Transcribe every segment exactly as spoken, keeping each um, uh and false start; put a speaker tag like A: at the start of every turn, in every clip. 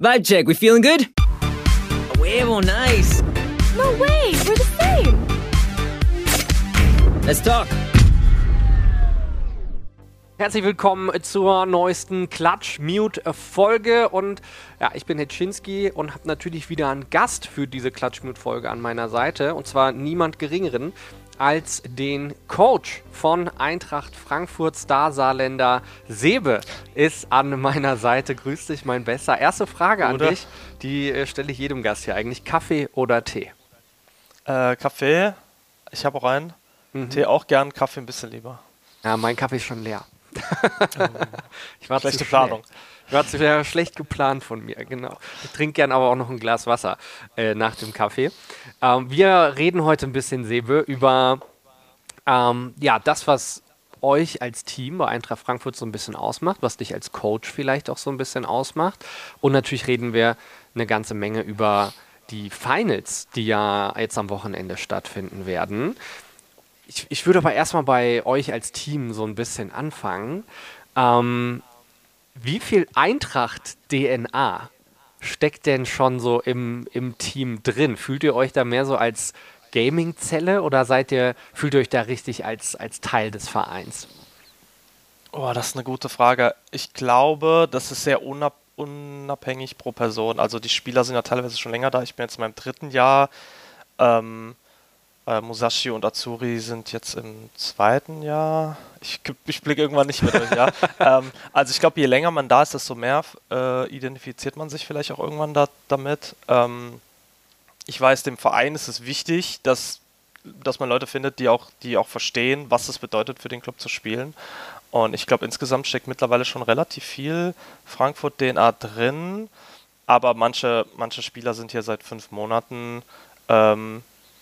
A: Vibe check, we feeling good? A huevo, nice.
B: No way, we're the same.
A: Let's talk.
C: Herzlich willkommen zur neuesten Klatsch-Mute-Folge und ja, ich bin Hetschinski und habe natürlich wieder einen Gast für diese Klatsch-Mute-Folge an meiner Seite und zwar niemand geringeren als den Coach von Eintracht Frankfurt, Star-Saarländer Sebe ist an meiner Seite. Grüß dich, mein Bester. Erste Frage an
D: Oder?
C: dich, die äh, stelle ich jedem Gast hier eigentlich. Kaffee oder Tee?
D: Äh, Kaffee, ich habe auch einen.
C: Mhm.
D: Tee auch gern, Kaffee ein bisschen lieber.
C: Ja, mein Kaffee ist schon leer. ich war
D: Schlechte
C: zu
D: Planung.
C: Schnell. War zu ja, schlecht geplant von mir, genau. Ich trinke gern aber auch noch ein Glas Wasser äh, nach dem Kaffee. Ähm, wir reden heute ein bisschen, Sebe, über ähm, ja, das, was euch als Team bei Eintracht Frankfurt so ein bisschen ausmacht, was dich als Coach vielleicht auch so ein bisschen ausmacht. Und natürlich reden wir eine ganze Menge über die Finals, die ja jetzt am Wochenende stattfinden werden. Ich, ich würde aber erstmal bei euch als Team so ein bisschen anfangen. Ähm, wie viel Eintracht-D N A steckt denn schon so im, im Team drin? Fühlt ihr euch da mehr so als Gaming-Zelle oder seid ihr, fühlt ihr euch da richtig als, als Teil des Vereins?
D: Oh, das ist eine gute Frage. Ich glaube, das ist sehr unab unabhängig pro Person. Also die Spieler sind ja teilweise schon länger da. Ich bin jetzt in meinem dritten Jahr. Ähm, Äh, Musashi und Azuri sind jetzt im zweiten Jahr. Ich, ich blicke irgendwann nicht mehr durch, ja. ähm, also ich glaube, je länger man da ist, desto mehr äh, identifiziert man sich vielleicht auch irgendwann da, damit. Ähm, ich weiß, dem Verein ist es wichtig, dass, dass man Leute findet, die auch, die auch verstehen, was es bedeutet, für den Club zu spielen. Und ich glaube, insgesamt steckt mittlerweile schon relativ viel Frankfurt-D N A drin. Aber manche, manche Spieler sind hier seit fünf Monaten. Ähm,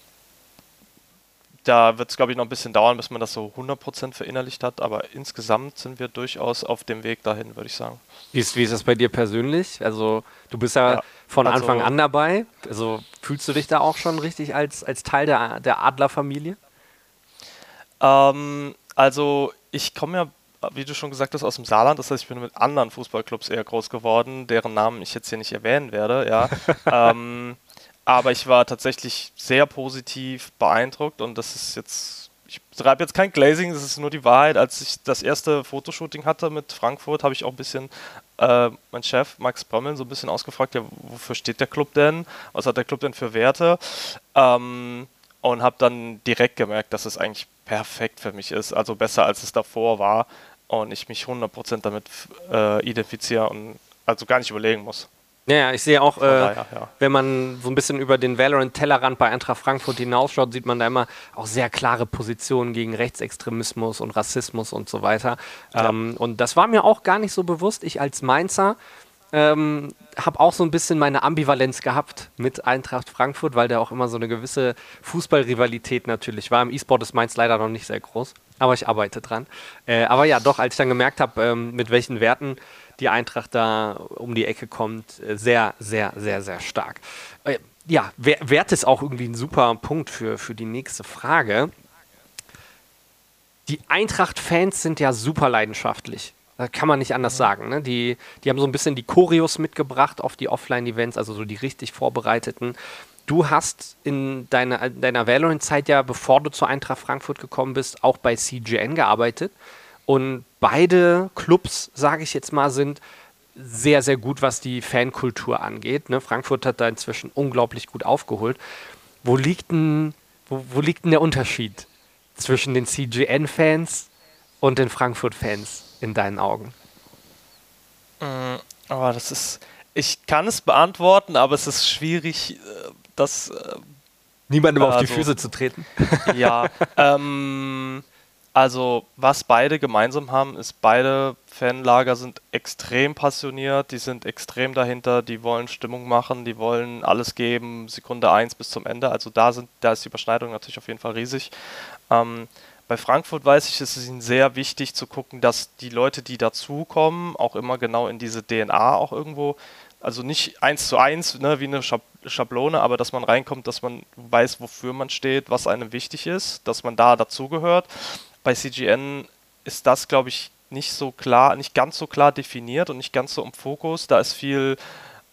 D: Da wird es, glaube ich, noch ein bisschen dauern, bis man das so hundert Prozent verinnerlicht hat, aber insgesamt sind wir durchaus auf dem Weg dahin, würde ich sagen.
C: Wie ist, wie ist das bei dir persönlich? Also du bist ja,
D: Ja,
C: von
D: also-
C: Anfang an dabei. Also fühlst du dich da auch schon richtig als, als Teil der, der Adlerfamilie?
D: Ähm, also ich komme ja, wie du schon gesagt hast, aus dem Saarland, das heißt, ich bin mit anderen Fußballclubs eher groß geworden, deren Namen ich jetzt hier nicht erwähnen werde, ja. ähm, Aber ich war tatsächlich sehr positiv beeindruckt und das ist jetzt, ich treibe jetzt kein Glazing, das ist nur die Wahrheit. Als ich das erste Fotoshooting hatte mit Frankfurt, habe ich auch ein bisschen äh, meinen Chef Max Brömmeln so ein bisschen ausgefragt, ja, wofür steht der Club denn? Was hat der Club denn für Werte? Ähm, und habe dann direkt gemerkt, dass es eigentlich perfekt für mich ist, also besser als es davor war und ich mich hundert Prozent damit äh, identifiziere und also gar nicht überlegen muss.
C: Ja, ja, ich sehe auch, äh,
D: daher, ja.
C: wenn man so ein bisschen über den Valorant-Tellerrand bei Eintracht Frankfurt hinausschaut, sieht man da immer auch sehr klare Positionen gegen Rechtsextremismus und Rassismus und so weiter.
D: Ja.
C: Ähm, und das war mir auch gar nicht so bewusst. Ich als Mainzer ähm, habe auch so ein bisschen meine Ambivalenz gehabt mit Eintracht Frankfurt, weil da auch immer so eine gewisse Fußballrivalität natürlich war. Im E-Sport ist Mainz leider noch nicht sehr groß, aber ich arbeite dran. Äh, aber ja, doch, als ich dann gemerkt habe, ähm, mit welchen Werten die Eintracht da um die Ecke kommt, sehr, sehr, sehr, sehr stark. Äh, ja, Wert ist auch irgendwie ein super Punkt für, für die nächste Frage. Die Eintracht-Fans sind ja super leidenschaftlich. Das kann man nicht anders sagen. Ne? Die, die haben so ein bisschen die Choreos mitgebracht auf die Offline-Events, also so die richtig vorbereiteten. Du hast in deiner, deiner Valorant-Zeit ja, bevor du zur Eintracht Frankfurt gekommen bist, auch bei C G N gearbeitet. Und beide Clubs, sage ich jetzt mal, sind sehr, sehr gut, was die Fankultur angeht. Ne? Frankfurt hat da inzwischen unglaublich gut aufgeholt. Wo liegt denn, wo, wo liegt denn der Unterschied zwischen den C G N-Fans und den Frankfurt-Fans in deinen Augen?
D: Mm, Aber das ist, ich kann es beantworten, aber es ist schwierig, äh, das, äh,
C: Niemandem auf die
D: Also-
C: Füße zu treten.
D: ja, ähm, also was beide gemeinsam haben, ist, beide Fanlager sind extrem passioniert, die sind extrem dahinter, die wollen Stimmung machen, die wollen alles geben, Sekunde eins bis zum Ende, also da sind, da ist die Überschneidung natürlich auf jeden Fall riesig. Ähm, Bei Frankfurt weiß ich, ist es ihnen sehr wichtig zu gucken, dass die Leute, die dazukommen, auch immer genau in diese D N A auch irgendwo, also nicht eins zu eins, ne, wie eine Schab- Schablone, aber dass man reinkommt, dass man weiß, wofür man steht, was einem wichtig ist, dass man da dazugehört. Bei C G N ist das, glaube ich, nicht so klar, nicht ganz so klar definiert und nicht ganz so im Fokus. Da ist viel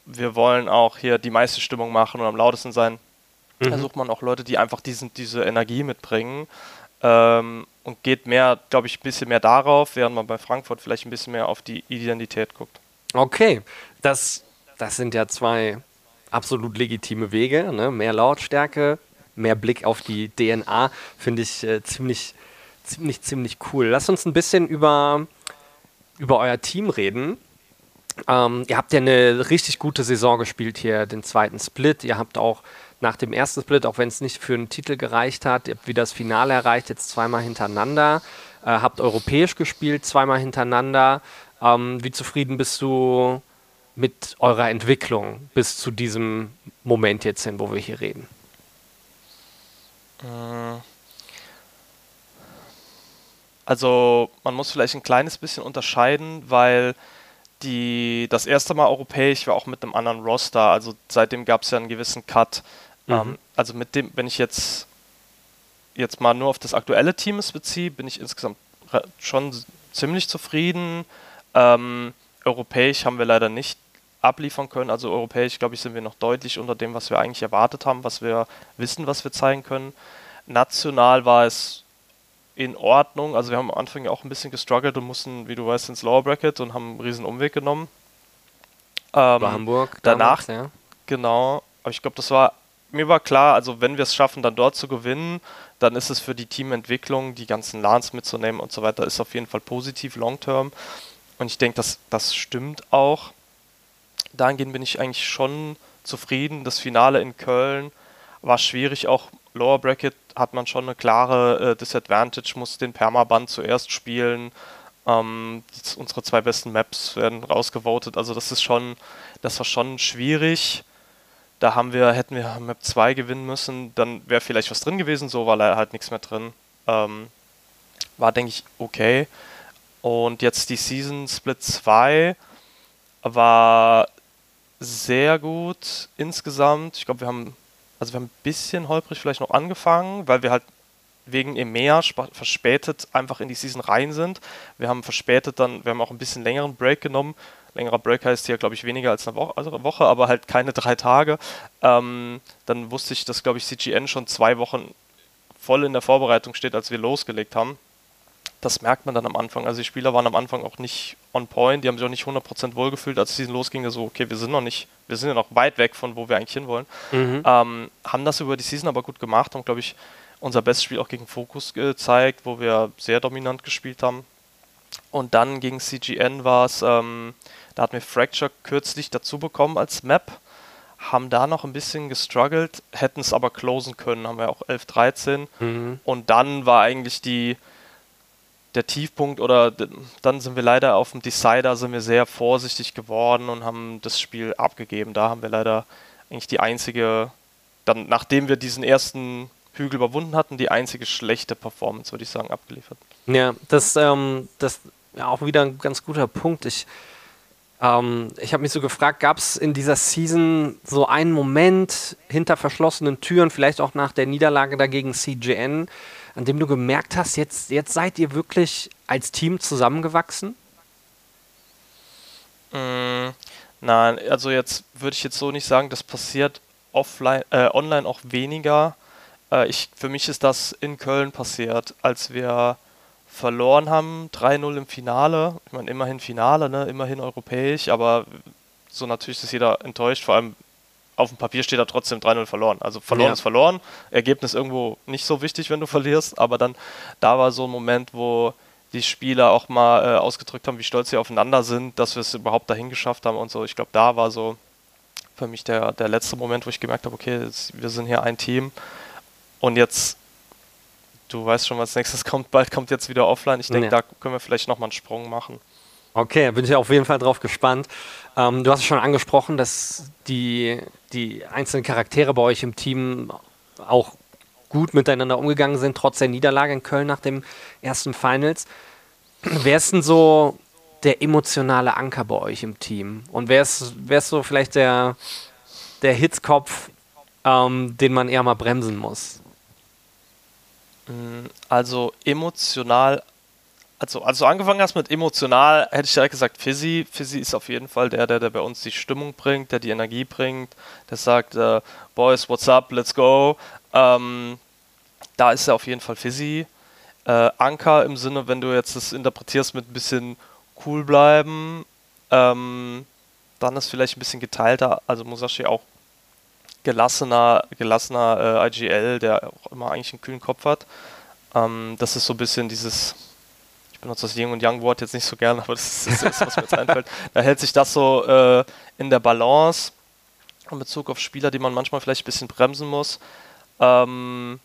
D: wir wollen auch hier die meiste Stimmung machen und am lautesten sein.
C: Mhm.
D: Da sucht man auch Leute, die einfach diesen, diese Energie mitbringen ähm, und geht mehr, glaube ich, ein bisschen mehr darauf, während man bei Frankfurt vielleicht ein bisschen mehr auf die Identität guckt.
C: Okay, das, das sind ja zwei absolut legitime Wege, ne? Mehr Lautstärke, mehr Blick auf die D N A, finde ich äh, ziemlich, ziemlich, ziemlich cool. Lasst uns ein bisschen über, über euer Team reden. Ähm, ihr habt ja eine richtig gute Saison gespielt hier, den zweiten Split. Ihr habt auch nach dem ersten Split, auch wenn es nicht für einen Titel gereicht hat, ihr habt wieder das Finale erreicht, jetzt zweimal hintereinander. Äh, habt europäisch gespielt, zweimal hintereinander. Ähm, wie zufrieden bist du mit eurer Entwicklung bis zu diesem Moment jetzt hin, wo wir hier reden?
D: Also man muss vielleicht ein kleines bisschen unterscheiden, weil die, das erste Mal europäisch war auch mit einem anderen Roster, also seitdem gab es ja einen gewissen Cut.
C: Mhm.
D: Ähm, also mit dem, wenn ich jetzt, jetzt mal nur auf das aktuelle Team beziehe, bin ich insgesamt re- schon s- ziemlich zufrieden. Ähm, europäisch haben wir leider nicht abliefern können, also europäisch, glaube ich, sind wir noch deutlich unter dem, was wir eigentlich erwartet haben, was wir wissen, was wir zeigen können. National war es in Ordnung. Also wir haben am Anfang ja auch ein bisschen gestruggelt und mussten, wie du weißt, ins Lower Bracket und haben einen riesen Umweg genommen. Ähm,
C: Bei Hamburg
D: danach,
C: damals, ja.
D: genau. Aber ich glaube, das war, mir war klar, also wenn wir es schaffen, dann dort zu gewinnen, dann ist es für die Teamentwicklung, die ganzen LANs mitzunehmen und so weiter, ist auf jeden Fall positiv, long-term. Und ich denke, das, das stimmt auch. Dahingehend bin ich eigentlich schon zufrieden. Das Finale in Köln war schwierig, auch Lower Bracket hat man schon eine klare äh, Disadvantage, muss den Permaband zuerst spielen. Ähm, die, unsere zwei besten Maps werden rausgevotet, also das ist schon, das war schon schwierig. Da haben wir, hätten wir Map zwei gewinnen müssen, dann wäre vielleicht was drin gewesen, so war leider halt nichts mehr drin. Ähm, war, denke ich, okay. Und jetzt die Season Split zwei war sehr gut insgesamt. Ich glaube, wir haben Also wir haben ein bisschen holprig vielleicht noch angefangen, weil wir halt wegen EMEA spa- verspätet einfach in die Season rein sind. Wir haben verspätet dann, wir haben auch ein bisschen längeren Break genommen. Längerer Break heißt hier, glaube ich, weniger als eine Woche, also eine Woche, aber halt keine drei Tage. Ähm, dann wusste ich, dass, glaube ich, C G N schon zwei Wochen voll in der Vorbereitung steht, als wir losgelegt haben. Das merkt man dann am Anfang. Also die Spieler waren am Anfang auch nicht on point, die haben sich auch nicht hundert Prozent wohlgefühlt, als die Season losging, so, okay, wir sind noch nicht, wir sind ja noch weit weg von wo wir eigentlich hinwollen.
C: Mhm.
D: Ähm, haben das über die Season aber gut gemacht, haben, glaube ich, unser bestes Spiel auch gegen Focus gezeigt, wo wir sehr dominant gespielt haben. Und dann gegen C G N war es, ähm, da hatten wir Fracture kürzlich dazu bekommen als Map, haben da noch ein bisschen gestruggelt, hätten es aber closen können, haben wir auch elf dreizehn.
C: Mhm.
D: Und dann war eigentlich die der Tiefpunkt oder d- dann sind wir leider auf dem Decider, sind wir sehr vorsichtig geworden und haben das Spiel abgegeben. Da haben wir leider eigentlich die einzige, dann nachdem wir diesen ersten Hügel überwunden hatten, die einzige schlechte Performance, würde ich sagen, abgeliefert.
C: Ja, das, ähm, das ja auch wieder ein ganz guter Punkt. Ich, ähm, ich habe mich so gefragt, gab es in dieser Season so einen Moment hinter verschlossenen Türen, vielleicht auch nach der Niederlage dagegen C G N, an dem du gemerkt hast, jetzt, jetzt seid ihr wirklich als Team zusammengewachsen?
D: Mm, nein, also jetzt würde ich jetzt so nicht sagen, das passiert offline, äh, online auch weniger. Äh, ich, für mich ist das in Köln passiert, als wir verloren haben, drei null im Finale. Ich meine, immerhin Finale, ne? Immerhin europäisch, aber so natürlich ist jeder enttäuscht, vor allem auf dem Papier steht da trotzdem drei null verloren. Also verloren
C: Ja.
D: ist verloren, Ergebnis irgendwo nicht so wichtig, wenn du verlierst, aber dann, da war so ein Moment, wo die Spieler auch mal äh, ausgedrückt haben, wie stolz sie aufeinander sind, dass wir es überhaupt dahin geschafft haben und so. Ich glaube, da war so für mich der, der letzte Moment, wo ich gemerkt habe, okay, jetzt, wir sind hier ein Team und jetzt, du weißt schon, was nächstes kommt, bald kommt jetzt wieder offline. Ich denke,
C: Ja.
D: da können wir vielleicht nochmal einen Sprung machen.
C: Okay, bin ich auf jeden Fall drauf gespannt. Ähm, du hast es schon angesprochen, dass die, die einzelnen Charaktere bei euch im Team auch gut miteinander umgegangen sind, trotz der Niederlage in Köln nach dem ersten Finals. Wer ist denn so der emotionale Anker bei euch im Team? Und wer ist, wer ist so vielleicht der, der Hitzkopf, ähm, den man eher mal bremsen muss?
D: Mm, Also emotional Also, als du angefangen hast mit emotional, hätte ich direkt gesagt Fizzy. Fizzy ist auf jeden Fall der, der, der bei uns die Stimmung bringt, der die Energie bringt, der sagt, äh, Boys, what's up, let's go. Ähm, da ist er auf jeden Fall Fizzy. Äh, Anker im Sinne, wenn du jetzt das interpretierst mit ein bisschen cool bleiben, ähm, dann ist vielleicht ein bisschen geteilter, also Musashi auch gelassener, gelassener äh, I G L, der auch immer eigentlich einen kühlen Kopf hat. Ähm, das ist so ein bisschen dieses, ich benutze das Yin und Yang Wort jetzt nicht so gern, aber das ist das, was mir jetzt einfällt. Da hält sich das so äh, in der Balance in Bezug auf Spieler, die man manchmal vielleicht ein bisschen bremsen muss. Ähm,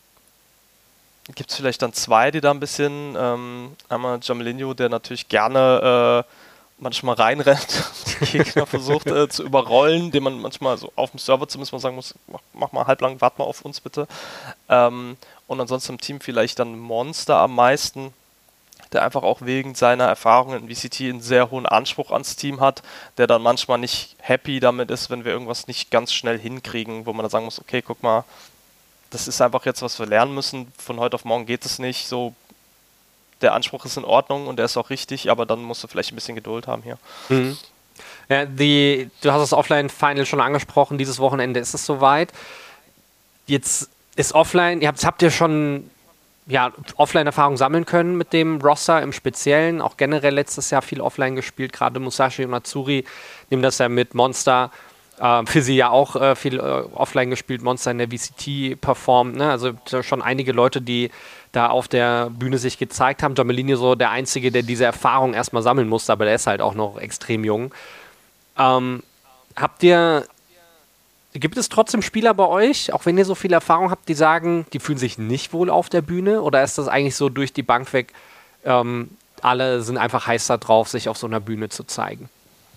D: Gibt es vielleicht dann zwei, die da ein bisschen, ähm, einmal Jamelinho, der natürlich gerne äh, manchmal reinrennt, die Gegner versucht äh, zu überrollen, den man manchmal so auf dem Server zumindest mal sagen muss, mach, mach mal halblang, wart mal auf uns bitte. Ähm, und ansonsten im Team vielleicht dann Monster am meisten, der einfach auch wegen seiner Erfahrungen in V C T einen sehr hohen Anspruch ans Team hat, der dann manchmal nicht happy damit ist, wenn wir irgendwas nicht ganz schnell hinkriegen, wo man dann sagen muss, okay, guck mal, das ist einfach jetzt, was wir lernen müssen. Von heute auf morgen geht es nicht. So, der Anspruch ist in Ordnung und der ist auch richtig, aber dann musst du vielleicht ein bisschen Geduld haben hier.
C: Mhm. Ja, die, du hast das Offline-Final schon angesprochen. Dieses Wochenende ist es soweit. Jetzt ist Offline, ihr habt, habt ihr schon ja, Offline-Erfahrung sammeln können mit dem Roster im Speziellen, auch generell letztes Jahr viel Offline gespielt, gerade Musashi und Atsuri nehmen das ja mit Monster. Uh, für sie ja auch uh, viel uh, offline gespielt, Monster in der V C T performt, ne? Also schon einige Leute, die da auf der Bühne sich gezeigt haben. Jamelinho so der Einzige, der diese Erfahrung erstmal sammeln musste, aber der ist halt auch noch extrem jung. Ähm, habt ihr, gibt es trotzdem Spieler bei euch, auch wenn ihr so viel Erfahrung habt, die sagen, die fühlen sich nicht wohl auf der Bühne? Oder ist das eigentlich so durch die Bank weg, ähm, alle sind einfach heiß da drauf, sich auf so einer Bühne zu zeigen?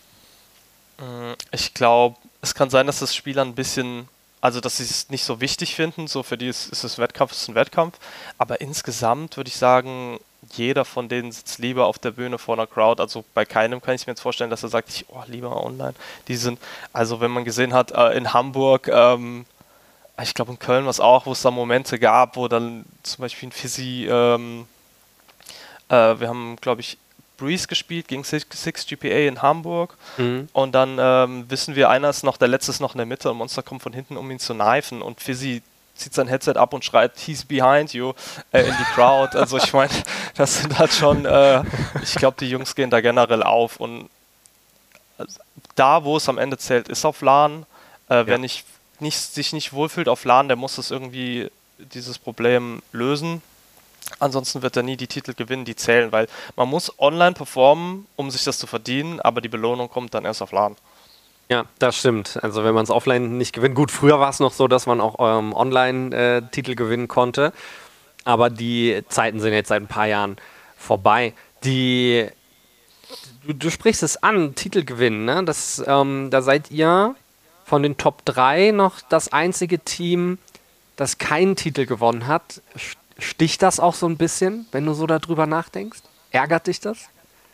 D: Ich glaube, es kann sein, dass das Spieler ein bisschen, also dass sie es nicht so wichtig finden, so für die ist, ist es Wettkampf, ist ein Wettkampf, aber insgesamt würde ich sagen, jeder von denen sitzt lieber auf der Bühne vor einer Crowd, also bei keinem kann ich mir jetzt vorstellen, dass er sagt, ich, oh, lieber online. Die sind, also wenn man gesehen hat, äh, in Hamburg, ähm, ich glaube in Köln war es auch, wo es da Momente gab, wo dann zum Beispiel ein Fizzy, ähm, äh, wir haben, glaube ich, Breeze gespielt gegen six G P A in Hamburg mhm. und dann ähm, wissen wir, einer ist noch, der letzte ist noch in der Mitte und Monster kommt von hinten, um ihn zu knifen und Fizzy zieht sein Headset ab und schreit, he's behind you, äh, in die Crowd. Also ich meine, das sind halt schon, äh, ich glaube, die Jungs gehen da generell auf und also, da, wo es am Ende zählt, ist auf LAN. Äh, ja. Wer nicht, nicht, sich nicht wohlfühlt auf LAN, der muss das irgendwie, dieses Problem lösen. Ansonsten wird er nie die Titel gewinnen, die zählen, weil man muss online performen, um sich das zu verdienen, aber die Belohnung kommt dann erst auf LAN.
C: Ja, das stimmt. Also wenn man es offline nicht gewinnt, gut, früher war es noch so, dass man auch ähm, online äh, Titel gewinnen konnte, aber die Zeiten sind jetzt seit ein paar Jahren vorbei. Die, du, du sprichst es an, Titel gewinnen, ne? Das, ähm, da seid ihr von den Top drei noch das einzige Team, das keinen Titel gewonnen hat. Sticht das auch so ein bisschen, wenn du so darüber nachdenkst? Ärgert dich das?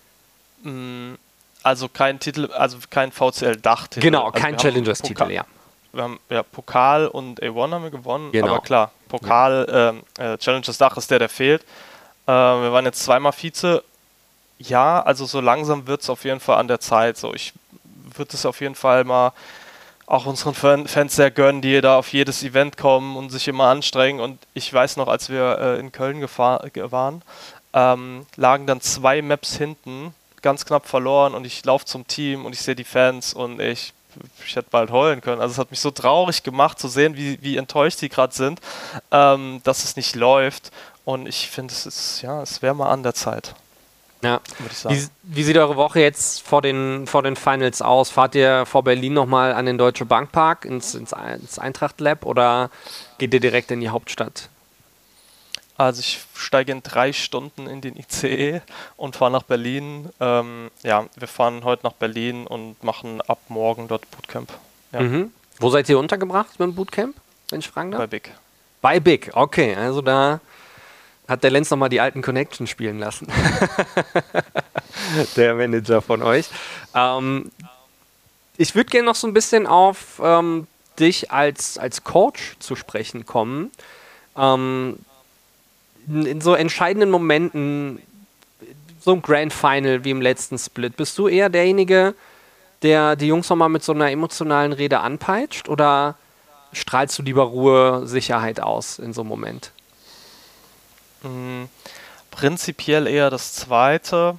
D: Also kein Titel, also kein V C L-Dachtitel.
C: Genau,
D: also
C: kein Challengers-Titel, ja.
D: Wir haben ja Pokal und A eins haben wir gewonnen,
C: genau.
D: Aber klar, Pokal, ja. äh, Challengers Dach ist der, der fehlt. Äh, wir waren jetzt zweimal Vize. Ja, also so langsam wird es auf jeden Fall an der Zeit. So, ich würde es auf jeden Fall mal auch unseren Fans sehr gönnen, die da auf jedes Event kommen und sich immer anstrengen. Und ich weiß noch, als wir äh, in Köln gefahr- waren, ähm, lagen dann zwei Maps hinten, ganz knapp verloren und ich laufe zum Team und ich sehe die Fans und ich, ich hätte bald heulen können. Also es hat mich so traurig gemacht zu sehen, wie, wie enttäuscht die gerade sind, ähm, dass es nicht läuft. Und ich finde, es ist, ja, es wäre mal an der Zeit.
C: Ja. Wie, wie sieht eure Woche jetzt vor den, vor den Finals aus? Fahrt ihr vor Berlin nochmal an den Deutsche Bank Park ins, ins, ins Eintracht Lab oder geht ihr direkt in die Hauptstadt?
D: Also ich steige in drei Stunden in den I C E und fahre nach Berlin. Ähm, ja, wir fahren heute nach Berlin und machen ab morgen dort Bootcamp. Ja.
C: Mhm. Wo seid ihr untergebracht beim Bootcamp, wenn ich fragen darf?
D: Bei Big.
C: Bei Big, okay. Also da hat der Lenz nochmal die alten Connections spielen lassen. Der Manager von euch. Ähm, ich würde gerne noch so ein bisschen auf ähm, dich als, als Coach zu sprechen kommen. Ähm, in so entscheidenden Momenten so ein Grand Final wie im letzten Split, bist du eher derjenige, der die Jungs nochmal mit so einer emotionalen Rede anpeitscht, oder strahlst du lieber Ruhe, Sicherheit aus in so einem Moment?
D: Mhm. Prinzipiell eher das Zweite.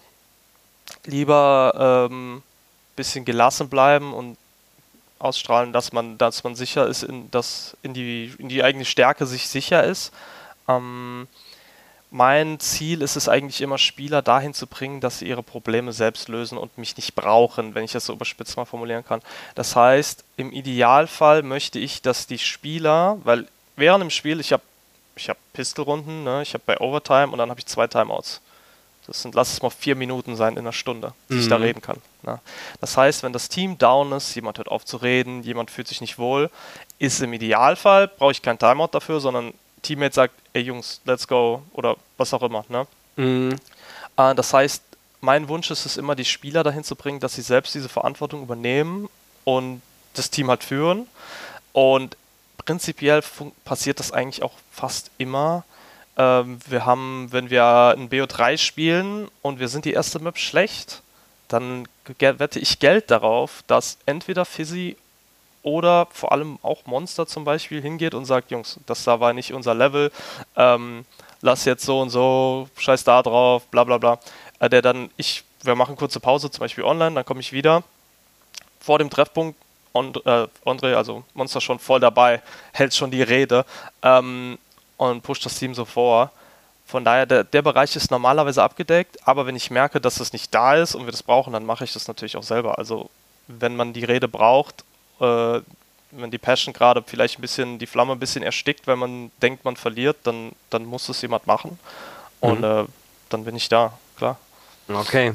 D: Lieber ähm, bisschen gelassen bleiben und ausstrahlen, dass man, dass man sicher ist, in, dass in die, in die eigene Stärke sich sicher ist. Ähm, mein Ziel ist es eigentlich immer, Spieler dahin zu bringen, dass sie ihre Probleme selbst lösen und mich nicht brauchen, wenn ich das so überspitzt mal formulieren kann. Das heißt, im Idealfall möchte ich, dass die Spieler, weil während dem Spiel, ich habe ich hab Pistolrunden, ne, ich habe bei Overtime und dann habe ich zwei Timeouts. Das sind, lass es mal vier Minuten sein in einer Stunde, die mhm. ich da reden kann. Ne? Das heißt, wenn das Team down ist, jemand hört auf zu reden, jemand fühlt sich nicht wohl, ist im Idealfall, brauche ich kein Timeout dafür, sondern Teammate sagt, ey Jungs, let's go, oder was auch immer. Ne? Mhm. Äh, das heißt, mein Wunsch ist es immer, die Spieler dahin zu bringen, dass sie selbst diese Verantwortung übernehmen und das Team halt führen. Und prinzipiell fun- passiert das eigentlich auch fast immer. Ähm, wir haben, wenn wir ein B O drei spielen und wir sind die erste Map schlecht, dann ge- wette ich Geld darauf, dass entweder Fizzy oder vor allem auch Monster zum Beispiel hingeht und sagt, Jungs, das da war nicht unser Level, ähm, lass jetzt so und so, scheiß da drauf, bla bla bla. Äh, der dann, ich, wir machen kurze Pause, zum Beispiel online, dann komme ich wieder. Vor dem Treffpunkt, Und, äh, André, also Monster schon voll dabei, hält schon die Rede ähm, und pusht das Team so vor. Von daher, der, der Bereich ist normalerweise abgedeckt, aber wenn ich merke, dass es nicht da ist und wir das brauchen, dann mache ich das natürlich auch selber. Also wenn man die Rede braucht, äh, wenn die Passion gerade vielleicht ein bisschen, die Flamme ein bisschen erstickt, weil man denkt, man verliert, dann, dann muss es jemand machen. Und mhm. äh, dann bin ich da, klar.
C: Okay.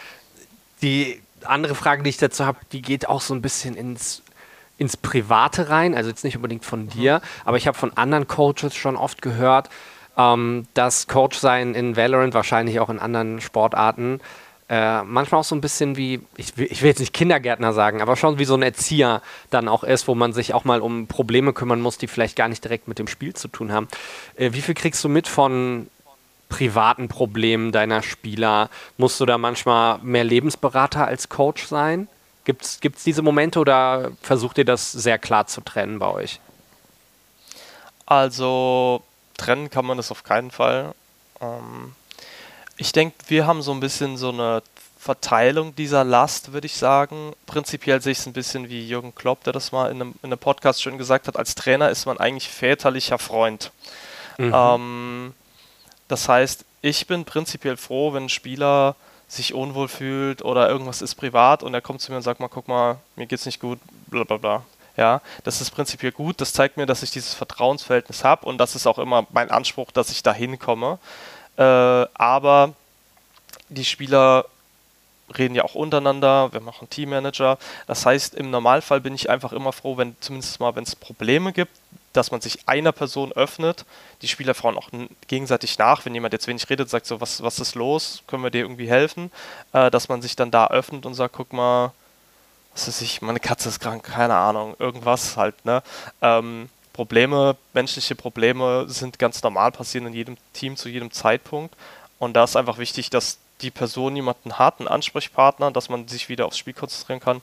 C: Die andere Frage, die ich dazu habe, die geht auch so ein bisschen ins, ins Private rein, also jetzt nicht unbedingt von dir, mhm. aber ich habe von anderen Coaches schon oft gehört, ähm, dass Coach sein in Valorant, wahrscheinlich auch in anderen Sportarten, äh, manchmal auch so ein bisschen wie, ich will, ich will jetzt nicht Kindergärtner sagen, aber schon wie so ein Erzieher dann auch ist, wo man sich auch mal um Probleme kümmern muss, die vielleicht gar nicht direkt mit dem Spiel zu tun haben. Äh, wie viel kriegst du mit von privaten Problemen deiner Spieler? Musst du da manchmal mehr Lebensberater als Coach sein? Gibt es diese Momente oder versucht ihr das sehr klar zu trennen bei euch?
D: Also trennen kann man das auf keinen Fall. Ähm, ich denke, wir haben so ein bisschen so eine Verteilung dieser Last, würde ich sagen. Prinzipiell sehe ich es ein bisschen wie Jürgen Klopp, der das mal in einem, in einem Podcast schön gesagt hat. Als Trainer ist man eigentlich väterlicher Freund. Mhm. Ähm, Das heißt, ich bin prinzipiell froh, wenn ein Spieler sich unwohl fühlt oder irgendwas ist privat und er kommt zu mir und sagt mal, guck mal, mir geht's nicht gut, bla bla bla. Ja, das ist prinzipiell gut, das zeigt mir, dass ich dieses Vertrauensverhältnis habe und das ist auch immer mein Anspruch, dass ich da hinkomme. Äh, aber die Spieler reden ja auch untereinander, wir machen Teammanager. Das heißt, im Normalfall bin ich einfach immer froh, wenn zumindest mal, wenn es Probleme gibt, dass man sich einer Person öffnet. Die Spieler fragen auch gegenseitig nach, wenn jemand jetzt wenig redet, sagt so, was, was ist los, können wir dir irgendwie helfen? Äh, dass man sich dann da öffnet und sagt, guck mal, was weiß ich, meine Katze ist krank, keine Ahnung, irgendwas halt, ne? Ähm, Probleme, menschliche Probleme sind ganz normal, passieren in jedem Team zu jedem Zeitpunkt. Und da ist einfach wichtig, dass die Person jemanden hat, einen Ansprechpartner, dass man sich wieder aufs Spiel konzentrieren kann.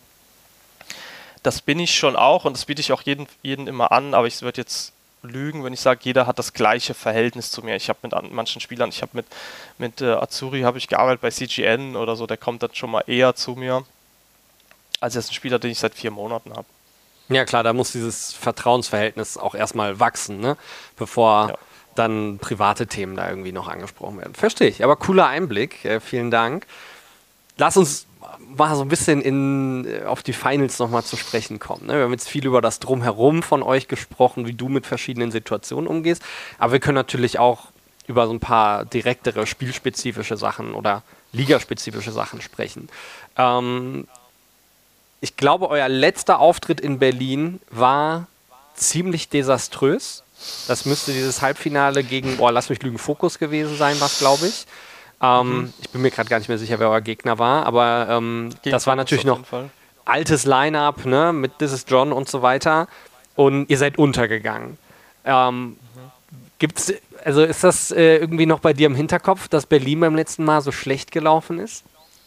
D: Das bin ich schon auch und das biete ich auch jeden, jeden immer an, aber ich würde jetzt lügen, wenn ich sage, jeder hat das gleiche Verhältnis zu mir. Ich habe mit an, manchen Spielern, ich habe mit, mit äh, Azuri habe ich gearbeitet bei C G N oder so, der kommt dann schon mal eher zu mir, als jetzt ein Spieler, den ich seit vier Monaten habe.
C: Ja klar, da muss dieses Vertrauensverhältnis auch erstmal wachsen, ne? Bevor ja. dann private Themen da irgendwie noch angesprochen werden. Verstehe ich, aber cooler Einblick, äh, vielen Dank. Lass uns mal so ein bisschen in, auf die Finals nochmal zu sprechen kommen. Ne? Wir haben jetzt viel über das Drumherum von euch gesprochen, wie du mit verschiedenen Situationen umgehst, aber wir können natürlich auch über so ein paar direktere spielspezifische Sachen oder ligaspezifische Sachen sprechen. Ähm, ich glaube, euer letzter Auftritt in Berlin war ziemlich desaströs. Das müsste dieses Halbfinale gegen, boah, lass mich lügen, Focus gewesen sein, was glaube ich. Ähm, mhm. Ich bin mir gerade gar nicht mehr sicher, wer euer Gegner war, aber ähm, das war natürlich noch altes Line-Up, ne, mit This is John und so weiter. Und ihr seid untergegangen. Ähm, mhm. Gibt's, also ist das äh, irgendwie noch bei dir im Hinterkopf, dass Berlin beim letzten Mal so schlecht gelaufen ist?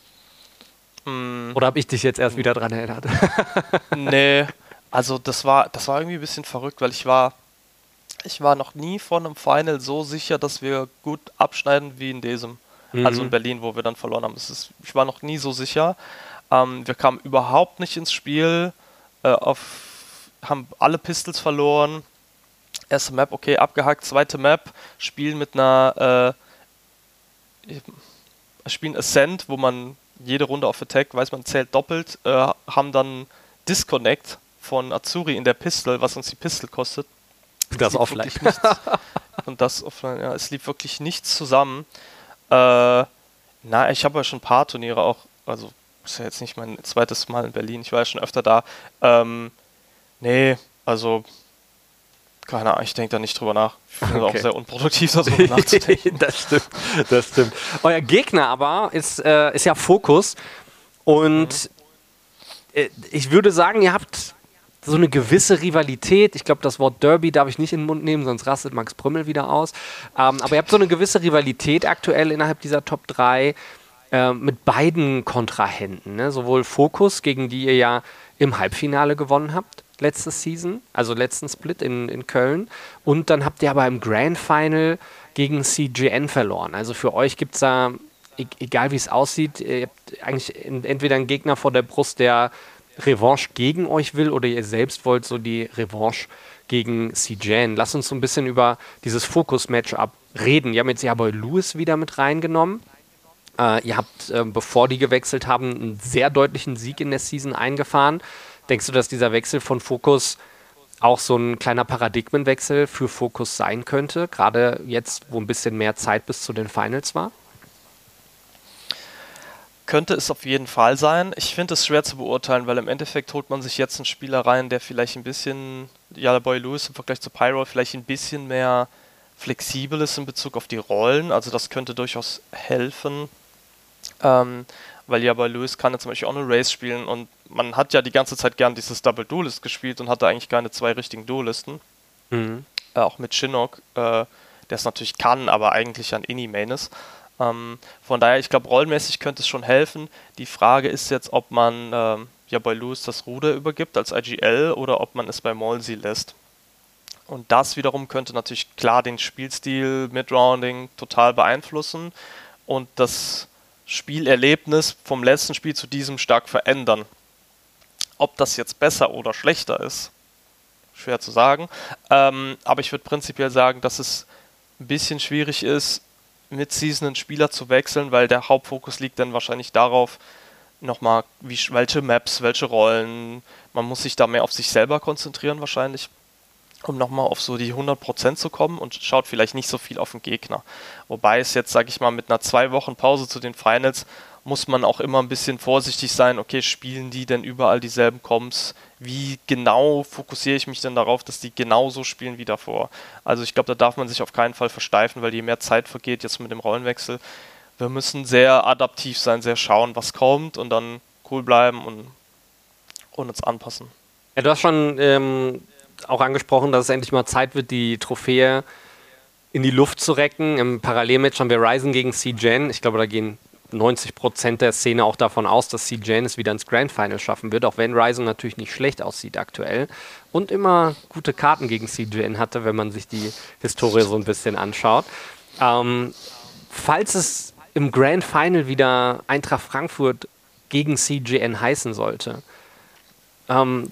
D: Mm.
C: Oder habe ich dich jetzt erst wieder dran erinnert?
D: Nee, also das war, das war irgendwie ein bisschen verrückt, weil ich war, ich war noch nie vor einem Final so sicher, dass wir gut abschneiden wie in diesem.
C: Mhm.
D: Also in Berlin, wo wir dann verloren haben. Es ist, ich war noch nie so sicher. Ähm, wir kamen überhaupt nicht ins Spiel, äh, auf, haben alle Pistols verloren. Erste Map, okay, abgehakt. Zweite Map, spielen mit einer, äh, spielen Ascent, wo man jede Runde auf Attack, weiß man, zählt doppelt, äh, haben dann Disconnect von Azuri in der Pistol, was uns die Pistol kostet.
C: Das offline.
D: Nichts, und das offline, ja, es lief wirklich nichts zusammen. Äh, na, ich habe ja schon ein paar Turniere auch, also ist ja jetzt nicht mein zweites Mal in Berlin, ich war ja schon öfter da. Ähm, nee, also keine Ahnung, ich denke da nicht drüber nach. Ich finde es
C: Okay.
D: auch sehr unproduktiv, darüber nachzudenken.
C: Das stimmt, das stimmt. Euer Gegner aber ist, äh, ist ja Focus und mhm. äh, ich würde sagen, ihr habt so eine gewisse Rivalität. Ich glaube, das Wort Derby darf ich nicht in den Mund nehmen, sonst rastet Max Prümmel wieder aus. Ähm, aber ihr habt so eine gewisse Rivalität aktuell innerhalb dieser Top drei äh, mit beiden Kontrahenten. Ne? Sowohl Focus, gegen die ihr ja im Halbfinale gewonnen habt, letzte Season, also letzten Split in, in Köln. Und dann habt ihr aber im Grand Final gegen C G N verloren. Also für euch gibt es da, e- egal wie es aussieht, ihr habt eigentlich in, entweder einen Gegner vor der Brust, der Revanche gegen euch will, oder ihr selbst wollt so die Revanche gegen C G N. Lass uns so ein bisschen über dieses Fokus-Matchup reden. Wir haben jetzt Jaboy Lewis wieder mit reingenommen. Äh, ihr habt, äh, bevor die gewechselt haben, einen sehr deutlichen Sieg in der Season eingefahren. Denkst du, dass dieser Wechsel von Focus auch so ein kleiner Paradigmenwechsel für Focus sein könnte? Gerade jetzt, wo ein bisschen mehr Zeit bis zu den Finals war?
D: Könnte es auf jeden Fall sein. Ich finde es schwer zu beurteilen, weil im Endeffekt holt man sich jetzt einen Spieler rein, der vielleicht ein bisschen, ja, Boy Lewis im Vergleich zu Pyro, vielleicht ein bisschen mehr flexibel ist in Bezug auf die Rollen. Also das könnte durchaus helfen. Ähm, weil ja bei Lewis kann er zum Beispiel auch eine Race spielen und man hat ja die ganze Zeit gern dieses Double Duelist gespielt und hatte eigentlich keine zwei richtigen Duelisten.
C: Mhm.
D: Äh, auch mit Shinnok, äh, der es natürlich kann, aber eigentlich ein Ini-Main ist. Ähm, von daher, ich glaube, rollenmäßig könnte es schon helfen. Die Frage ist jetzt, ob man ähm, ja bei Lewis das Ruder übergibt als I G L oder ob man es bei Molsey lässt. Und das wiederum könnte natürlich klar den Spielstil Mid-Rounding total beeinflussen und das Spielerlebnis vom letzten Spiel zu diesem stark verändern. Ob das jetzt besser oder schlechter ist, schwer zu sagen. Ähm, aber ich würde prinzipiell sagen, dass es ein bisschen schwierig ist, mit Season einen Spieler zu wechseln, weil der Hauptfokus liegt dann wahrscheinlich darauf, nochmal, wie, welche Maps, welche Rollen. Man muss sich da mehr auf sich selber konzentrieren wahrscheinlich, um nochmal auf so die hundert Prozent zu kommen und schaut vielleicht nicht so viel auf den Gegner. Wobei es jetzt, sage ich mal, mit einer zwei Wochen Pause zu den Finals muss man auch immer ein bisschen vorsichtig sein, okay, spielen die denn überall dieselben Comps? Wie genau fokussiere ich mich denn darauf, dass die genauso spielen wie davor? Also ich glaube, da darf man sich auf keinen Fall versteifen, weil je mehr Zeit vergeht jetzt mit dem Rollenwechsel, wir müssen sehr adaptiv sein, sehr schauen, was kommt und dann cool bleiben und, und uns anpassen.
C: Ja, du hast schon ähm, auch angesprochen, dass es endlich mal Zeit wird, die Trophäe in die Luft zu recken. Im Parallelmatch haben wir Ryzen gegen C G N. Ich glaube, da gehen neunzig Prozent der Szene auch davon aus, dass C G N es wieder ins Grand Final schaffen wird, auch wenn Ryzen natürlich nicht schlecht aussieht aktuell und immer gute Karten gegen C G N hatte, wenn man sich die Historie so ein bisschen anschaut. Ähm, falls es im Grand Final wieder Eintracht Frankfurt gegen C G N heißen sollte, ähm,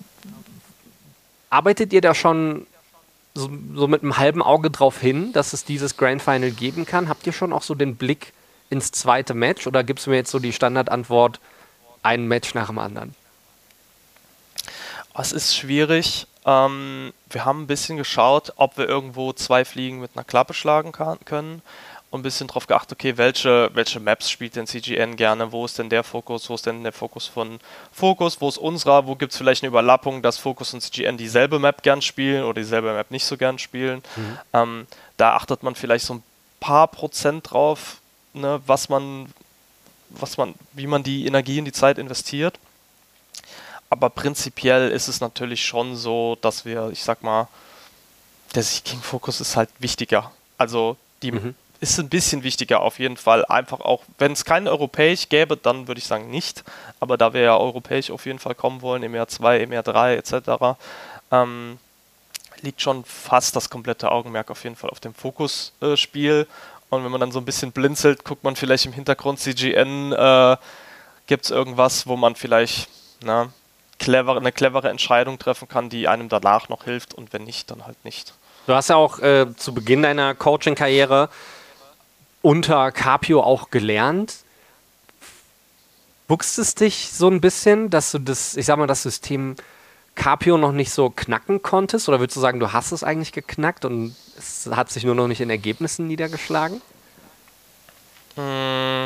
C: arbeitet ihr da schon so, so mit einem halben Auge drauf hin, dass es dieses Grand Final geben kann? Habt ihr schon auch so den Blick ins zweite Match oder gibst du mir jetzt so die Standardantwort, ein Match nach dem anderen?
D: Es ist schwierig. Ähm, wir haben ein bisschen geschaut, ob wir irgendwo zwei Fliegen mit einer Klappe schlagen kann, können und ein bisschen drauf geachtet, okay, welche, welche Maps spielt denn C G N gerne, wo ist denn der Fokus, wo ist denn der Fokus von Focus, wo ist unserer, wo gibt es vielleicht eine Überlappung, dass Focus und C G N dieselbe Map gern spielen oder dieselbe Map nicht so gern spielen. Mhm. Ähm, da achtet man vielleicht so ein paar Prozent drauf, ne, was man, was man, wie man die Energie in die Zeit investiert. Aber prinzipiell ist es natürlich schon so, dass wir, ich sag mal, der Seeking-Fokus ist halt wichtiger. Also die
C: Mhm.
D: ist ein bisschen wichtiger auf jeden Fall. Einfach auch, wenn es kein Europäisch gäbe, dann würde ich sagen nicht. Aber da wir ja europäisch auf jeden Fall kommen wollen, im Jahr zwei, im Jahr drei et cetera, ähm, liegt schon fast das komplette Augenmerk auf jeden Fall auf dem Fokusspiel. Und wenn man dann so ein bisschen blinzelt, guckt man vielleicht im Hintergrund C G N, äh, gibt es irgendwas, wo man vielleicht na, clever, eine clevere Entscheidung treffen kann, die einem danach noch hilft, und wenn nicht, dann halt nicht.
C: Du hast ja auch äh, zu Beginn deiner Coaching-Karriere unter Capio auch gelernt. Wuchst es dich so ein bisschen, dass du das, ich sag mal, das System Capio noch nicht so knacken konntest? Oder würdest du sagen, du hast es eigentlich geknackt und es hat sich nur noch nicht in Ergebnissen niedergeschlagen?
D: Mm.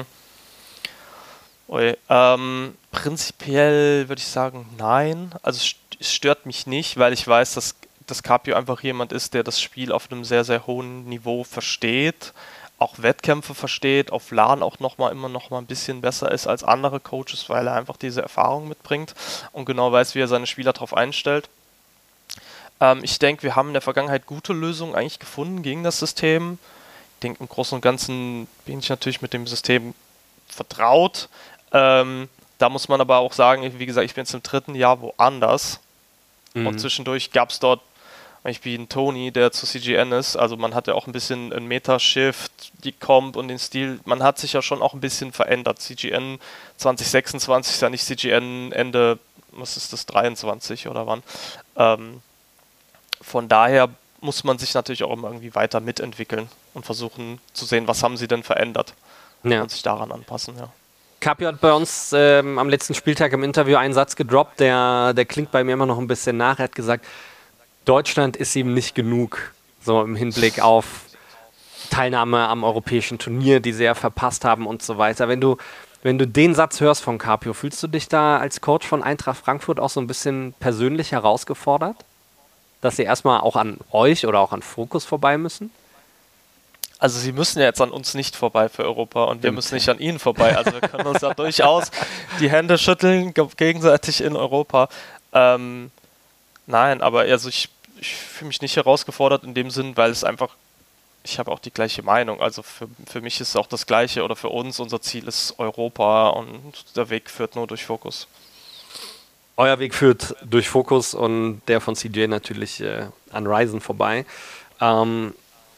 D: Ui, ähm, prinzipiell würde ich sagen, nein. Also es st- es stört mich nicht, weil ich weiß, dass, dass Capio einfach jemand ist, der das Spiel auf einem sehr, sehr hohen Niveau versteht, auch Wettkämpfe versteht, auf LAN auch noch mal, immer noch mal ein bisschen besser ist als andere Coaches, weil er einfach diese Erfahrung mitbringt und genau weiß, wie er seine Spieler darauf einstellt. Ähm, ich denke, wir haben in der Vergangenheit gute Lösungen eigentlich gefunden gegen das System. Ich denke, im Großen und Ganzen bin ich natürlich mit dem System vertraut. Ähm, da muss man aber auch sagen, wie gesagt, ich bin jetzt im dritten Jahr woanders.
C: Mhm.
D: Und zwischendurch gab es dort, ich bin Tony, der zu C G N ist, also man hat ja auch ein bisschen einen Meta-Shift, die Comp und den Stil, man hat sich ja schon auch ein bisschen verändert. C G N zwanzig sechsundzwanzig ist ja nicht C G N Ende, was ist das, dreiundzwanzig oder wann. Ähm, von daher muss man sich natürlich auch immer irgendwie weiter mitentwickeln und versuchen zu sehen, was haben sie denn verändert,
C: Ja.
D: und sich daran anpassen, ja.
C: Capio hat bei uns ähm, am letzten Spieltag im Interview einen Satz gedroppt, der, der klingt bei mir immer noch ein bisschen nach. Er hat gesagt, Deutschland ist ihm nicht genug, so im Hinblick auf Teilnahme am europäischen Turnier, die sie ja verpasst haben und so weiter. Wenn du, wenn du den Satz hörst von Capio, fühlst du dich da als Coach von Eintracht Frankfurt auch so ein bisschen persönlich herausgefordert? Dass sie erstmal auch an euch oder auch an Fokus vorbei müssen?
D: Also sie müssen ja jetzt an uns nicht vorbei für Europa und wir
C: Stimmt.
D: müssen nicht an ihnen vorbei. Also wir können uns da durchaus die Hände schütteln, ge- gegenseitig in Europa. Ähm, nein, aber also ich, ich fühle mich nicht herausgefordert in dem Sinn, weil es einfach, ich habe auch die gleiche Meinung. Also für, für mich ist es auch das Gleiche, oder für uns, unser Ziel ist Europa und der Weg führt nur durch Fokus.
C: Euer Weg führt durch Fokus und der von C J natürlich äh, an Ryzen vorbei. Ähm,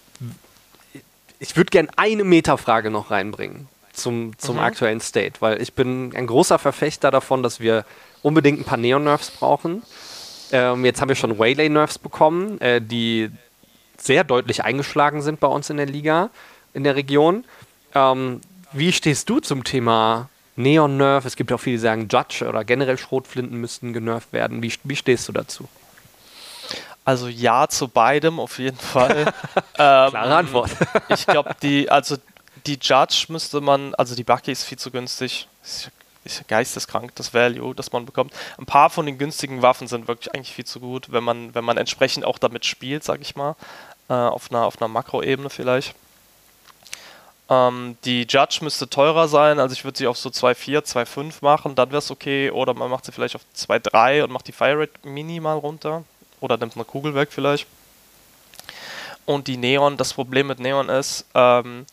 C: ich würde gerne eine Metafrage noch reinbringen zum, zum
D: Mhm.
C: aktuellen State, weil ich bin ein großer Verfechter davon, dass wir unbedingt ein paar Neon-Nerfs brauchen. Ähm, jetzt haben wir schon Waylay-Nerfs bekommen, äh, die sehr deutlich eingeschlagen sind bei uns in der Liga, in der Region. Ähm, wie stehst du zum Thema Neon-Nerf? Es gibt auch viele, die sagen, Judge oder generell Schrotflinten müssten genervt werden. Wie, wie stehst du dazu?
D: Also ja zu beidem auf jeden Fall. ähm,
C: Klare Antwort.
D: Ich glaube, die, also die Judge müsste man, also die Bucky ist viel zu günstig. Ist, ist geisteskrank, das Value, das man bekommt. Ein paar von den günstigen Waffen sind wirklich eigentlich viel zu gut, wenn man, wenn man entsprechend auch damit spielt, sag ich mal. Äh, auf einer, auf einer Makroebene vielleicht. Ähm, die Judge müsste teurer sein, also ich würde sie auf so zwei Komma vier, zwei Komma fünf machen, dann wäre es okay. Oder man macht sie vielleicht auf zwei Komma drei und macht die Fire Rate minimal runter. Oder nimmt eine Kugel weg vielleicht. Und die Neon, das Problem mit Neon ist, ähm,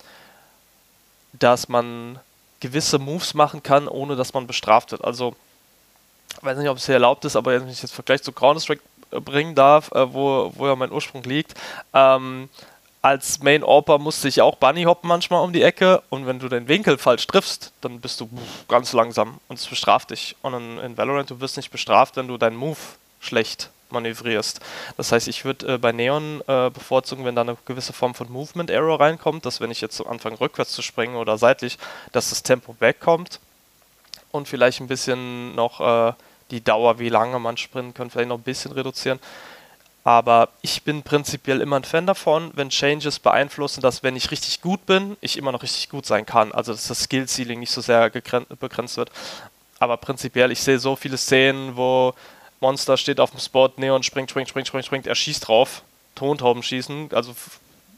D: dass man gewisse Moves machen kann, ohne dass man bestraft wird. Also, ich weiß nicht, ob es hier erlaubt ist, aber wenn ich jetzt Vergleich zu Counter-Strike bringen darf, äh, wo, wo ja mein Ursprung liegt, ähm, als Main-Orper musste ich auch Bunny hoppen manchmal um die Ecke, und wenn du den Winkel falsch triffst, dann bist du pff, ganz langsam und es bestraft dich. Und in, in Valorant, du wirst nicht bestraft, wenn du deinen Move schlecht manövrierst. Das heißt, ich würde äh, bei Neon äh, bevorzugen, wenn da eine gewisse Form von Movement Error reinkommt, dass wenn ich jetzt so anfange rückwärts zu springen oder seitlich, dass das Tempo wegkommt und vielleicht ein bisschen noch äh, die Dauer, wie lange man sprinten kann, vielleicht noch ein bisschen reduzieren. Aber ich bin prinzipiell immer ein Fan davon, wenn Changes beeinflussen, dass wenn ich richtig gut bin, ich immer noch richtig gut sein kann. Also dass das Skill-Ceiling nicht so sehr gegren- begrenzt wird. Aber prinzipiell, ich sehe so viele Szenen, wo Monster steht auf dem Spot, Neon springt, springt, springt, springt, springt, er schießt drauf, Tontauben schießen, also f-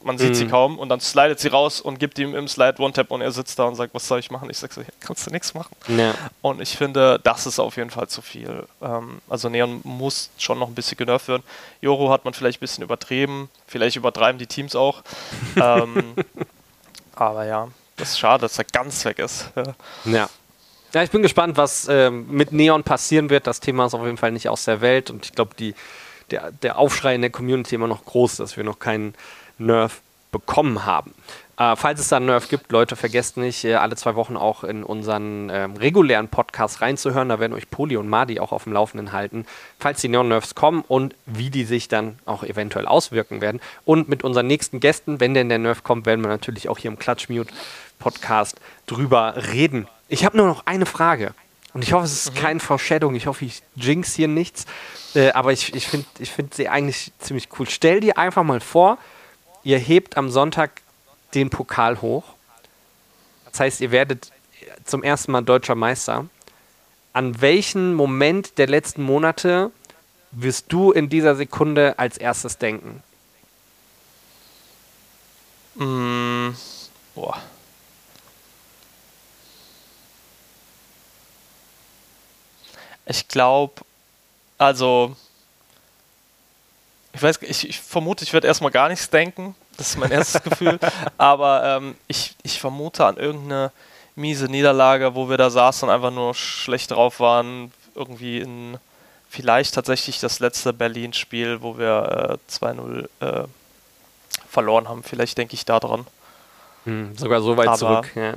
D: man sieht
C: Mhm.
D: sie kaum und dann slidet sie raus und gibt ihm im Slide One-Tap und er sitzt da und sagt, was soll ich machen? Ich sag so, ja, kannst du nichts machen.
C: Ja.
D: Und ich finde, das ist auf jeden Fall zu viel. Ähm, also Neon muss schon noch ein bisschen genervt werden. Yoru hat man vielleicht ein bisschen übertrieben, vielleicht übertreiben die Teams auch. ähm, aber ja, das ist schade, dass er ganz weg ist. Ja.
C: Ja. Ja, ich bin gespannt, was ähm, mit Neon passieren wird. Das Thema ist auf jeden Fall nicht aus der Welt und ich glaube, die Der, der Aufschrei in der Community immer noch groß, dass wir noch keinen Nerf bekommen haben. Äh, falls es da einen Nerf gibt, Leute, vergesst nicht, äh, alle zwei Wochen auch in unseren ähm, regulären Podcast reinzuhören. Da werden euch Poli und Madi auch auf dem Laufenden halten, falls die Neon-Nerfs kommen und wie die sich dann auch eventuell auswirken werden. Und mit unseren nächsten Gästen, wenn denn der Nerf kommt, werden wir natürlich auch hier im Clutch-Mute-Podcast drüber reden. Ich habe nur noch eine Frage. Und ich hoffe, es ist mhm. kein Foreshadowing. Ich hoffe, ich jinx hier nichts. Äh, aber ich, ich finde ich find sie eigentlich ziemlich cool. Stell dir einfach mal vor, ihr hebt am Sonntag den Pokal hoch. Das heißt, ihr werdet zum ersten Mal deutscher Meister. An welchen Moment der letzten Monate wirst du in dieser Sekunde als erstes denken?
D: Mm, boah. Ich glaube, also, ich weiß, ich, ich vermute, ich werde erstmal gar nichts denken. Das ist mein erstes Gefühl. Aber ähm, ich, ich vermute an irgendeine miese Niederlage, wo wir da saßen und einfach nur schlecht drauf waren. Irgendwie in vielleicht tatsächlich das letzte Berlin-Spiel, wo wir äh, zwei null äh, verloren haben. Vielleicht denke ich da dran.
C: Hm, sogar so weit
D: Aber
C: zurück, ja.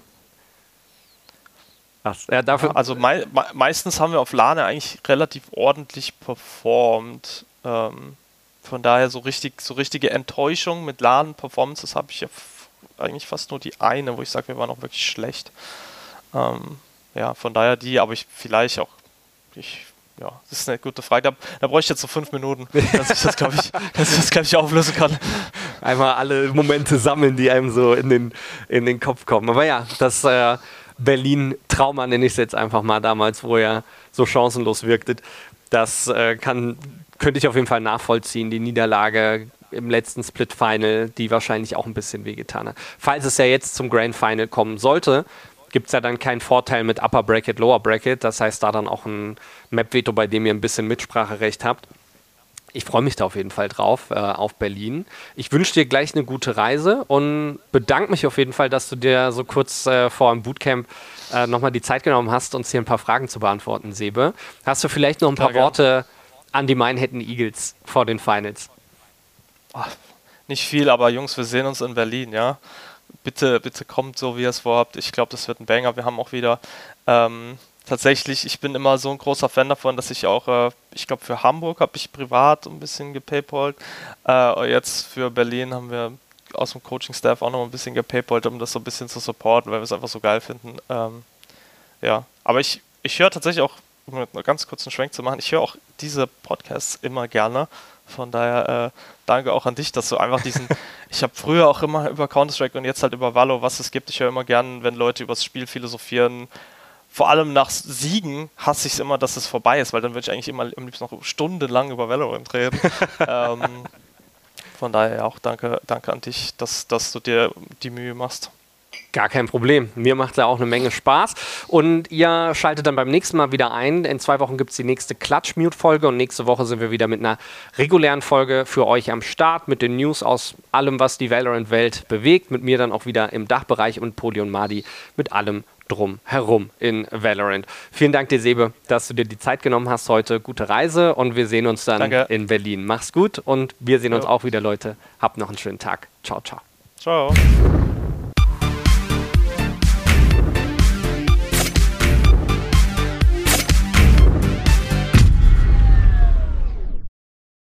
C: Krass. Ja, dafür
D: also mei me meistens haben wir auf LAN eigentlich relativ ordentlich performt. Ähm, von daher so richtig, so richtige Enttäuschung mit LAN-Performances habe ich ja eigentlich fast nur die eine, wo ich sage, wir waren auch wirklich schlecht. Ähm, ja, von daher die, aber ich vielleicht auch, ich, ja, das ist eine gute Frage. Da, da bräuchte ich jetzt so fünf Minuten, dass ich das, glaube ich, dass ich das, glaube ich, auflösen kann.
C: einmal alle Momente sammeln, die einem so in den, in den Kopf kommen. Aber ja, das äh, Berlin-Trauma nenne ich es jetzt einfach mal damals, wo er so chancenlos wirkte. Das äh, kann, könnte ich auf jeden Fall nachvollziehen. Die Niederlage im letzten Split-Final, die wahrscheinlich auch ein bisschen wehgetan hat. Falls es ja jetzt zum Grand Final kommen sollte, gibt es ja dann keinen Vorteil mit Upper Bracket, Lower Bracket. Das heißt, da dann auch ein Map-Veto, bei dem ihr ein bisschen Mitspracherecht habt. Ich freue mich da auf jeden Fall drauf, äh, auf Berlin. Ich wünsche dir gleich eine gute Reise und bedanke mich auf jeden Fall, dass du dir so kurz äh, vor dem Bootcamp äh, nochmal die Zeit genommen hast, uns hier ein paar Fragen zu beantworten, Sebe. Hast du vielleicht noch ein paar
D: ja,
C: Worte an die Manhattan Eagles vor den Finals?
D: Ach, nicht viel, aber Jungs, wir sehen uns in Berlin, ja. Bitte, bitte kommt so, wie ihr es vorhabt. Ich glaube, das wird ein Banger. Wir haben auch wieder ähm, tatsächlich, ich bin immer so ein großer Fan davon, dass ich auch, äh, ich glaube, für Hamburg habe ich privat ein bisschen gepaypalt. Äh, jetzt für Berlin haben wir aus dem Coaching-Staff auch noch ein bisschen gepaypalt, um das so ein bisschen zu supporten, weil wir es einfach so geil finden. Ähm, ja, aber ich, ich höre tatsächlich auch, um einen ganz kurzen Schwenk zu machen, ich höre auch diese Podcasts immer gerne. Von daher äh, danke auch an dich, dass du einfach diesen, ich habe früher auch immer über Counter-Strike und jetzt halt über Valo, was es gibt. Ich höre immer gern, wenn Leute über das Spiel philosophieren. Vor allem nach Siegen hasse ich es immer, dass es vorbei ist, weil dann würde ich eigentlich immer am liebsten noch stundenlang über Valorant reden. ähm, von daher auch danke, danke an dich, dass, dass du dir die Mühe machst.
C: Gar kein Problem. Mir macht da auch eine Menge Spaß. Und ihr schaltet dann beim nächsten Mal wieder ein. In zwei Wochen gibt es die nächste Clutch-Mute-Folge und nächste Woche sind wir wieder mit einer regulären Folge für euch am Start, mit den News aus allem, was die Valorant-Welt bewegt. Mit mir dann auch wieder im Dachbereich und Poli und Madi mit allem drum herum in Valorant. Vielen Dank dir, Sebe, dass du dir die Zeit genommen hast heute. Gute Reise und wir sehen uns dann
D: Danke.
C: in Berlin. Mach's gut und wir sehen uns
D: Ja.
C: auch wieder, Leute. Habt noch einen schönen Tag. Ciao, ciao.
D: Ciao.